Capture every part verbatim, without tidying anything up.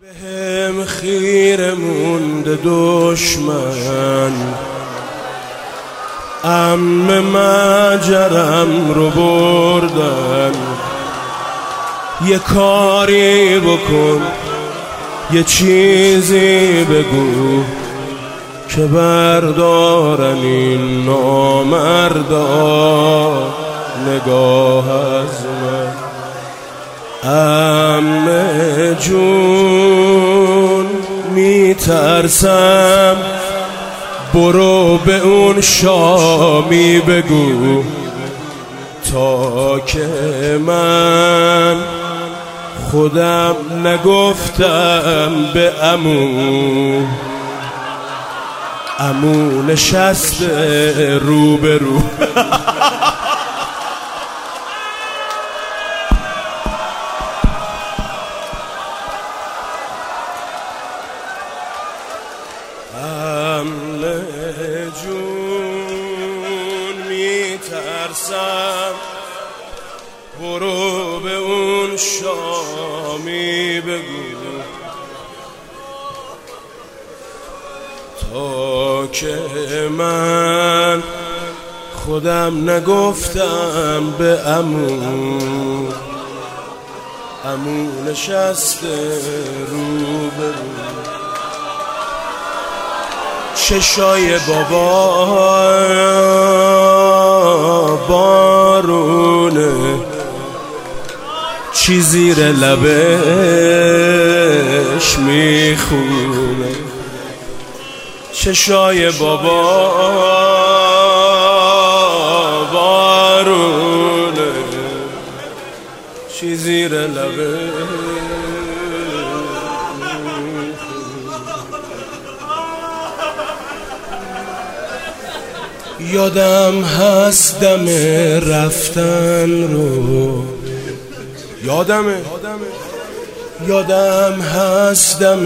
بهم خیره مونده دشمن، عمه مجرم رو بردن. یه کاری بکن، یه چیزی بگو که بردارن این نامردا نگاه از من. عمه جون میترسم، برو به اون شامی بگو تا که من خودم نگفتم به عمو. عمو نشسته رو به رو. عمه جون میترسم، برو به اون شامی بگو تا که من خودم نگفتم به عمو. عمو نشسته رو به رو. چشای بابا بارونه، چی زیر لبش میخونه. چشای بابا بارونه، چی زیر لبش. یادم هست دم رفتن رو، یادمه یادم هست دم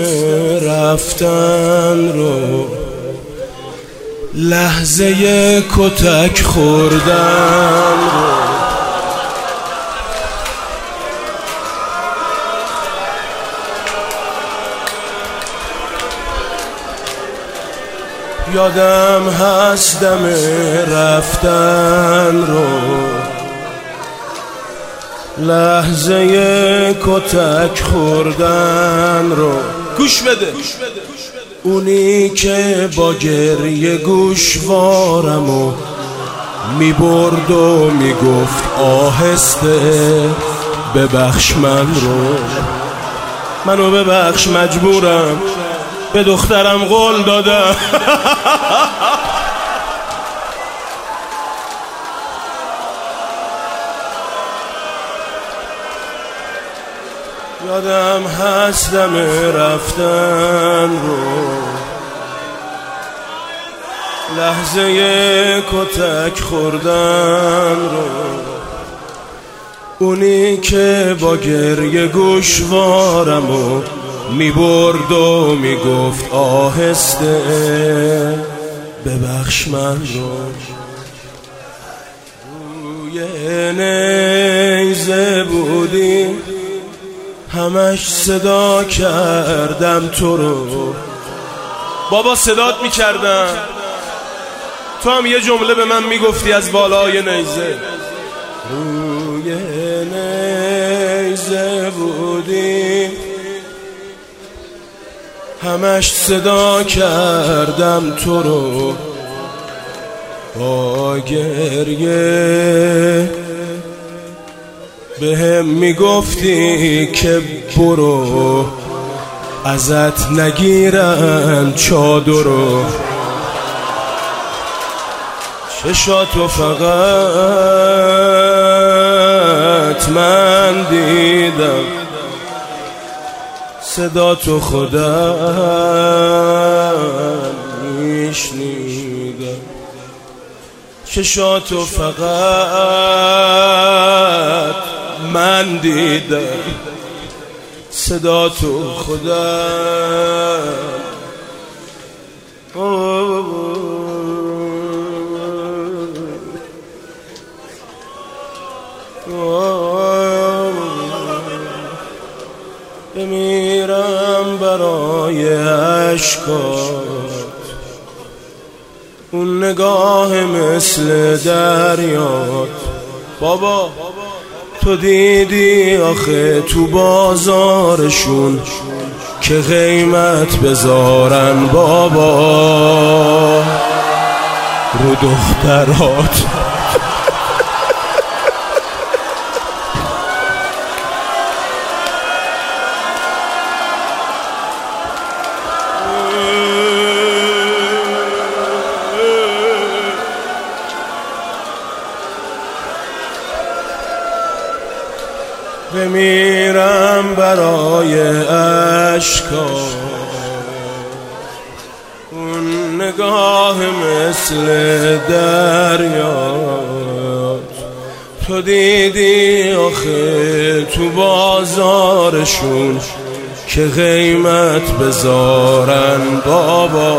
رفتن رو، لحظه کتک خوردن رو. یادم هست دم رفتن رو، لحظه کتک خوردن رو. گوش بده. اونی که با گریه گوشوارمو میبرد و میگفت آهسته ببخش من رو. منو ببخش، مجبورم، به دخترم قول دادم. یادم هست دم رفتن رو، لحظه کتک خوردن رو. اونی که با گریه گوشوارمو میبرد و میگفت آهسته ببخش من رو. روی نیزه بودی، همش صدا کردم تو رو. بابا صدات میکردم، تو هم یه جمله به من میگفتی از بالای نیزه. روی نیزه بودی، همش صدا کردم تو رو. با گریه به هم میگفتی که برو، ازت نگیرن چادرو. چشاتو فقط من دیدم، صدا تو خودم میشنیدم. چشاتو فقط من دیدم، صدا تو خودم. بمیرم برای اشکات، اون نگاه مثل دریات. بابا تو دیدی آخه تو بازارشون که قیمت بذارن بابا رو دخترات. بمیرم برای اشکات، اون نگاه مثل دریات. تو دیدی آخه تو بازارشون که قیمت بذارن بابا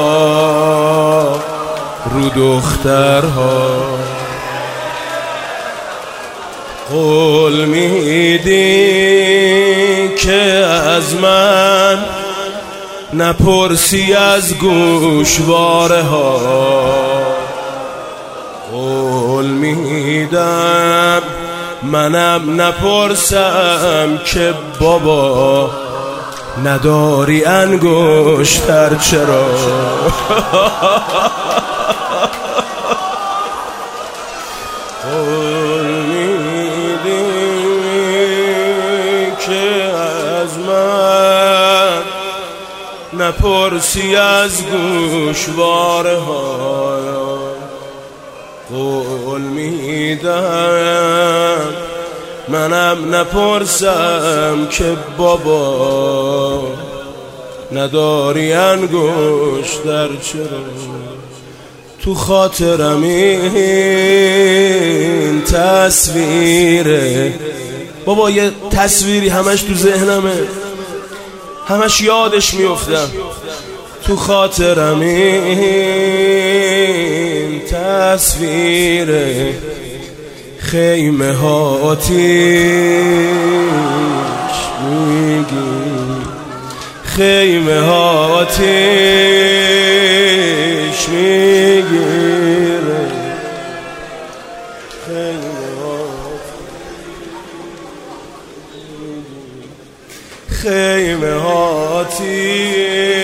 رو دخترها. قول میدی که از من نپرسی از گوشواره ها، قول میدم منم نپرسم که بابا نداری انگشتر چرا. قول میدی که از من نپرسی از گوشواره ها، قول میدم منم نپرسم که بابا نداری انگشتر چرا. تو خاطرم این تصویره بابا، یه تصویری همش تو ذهنمه، همش یادش میافتم. تو خاطرم این تصویره، خیمه ها آتیش میگی، خیمه ها آتیش میگیره، خیمه ها آتیش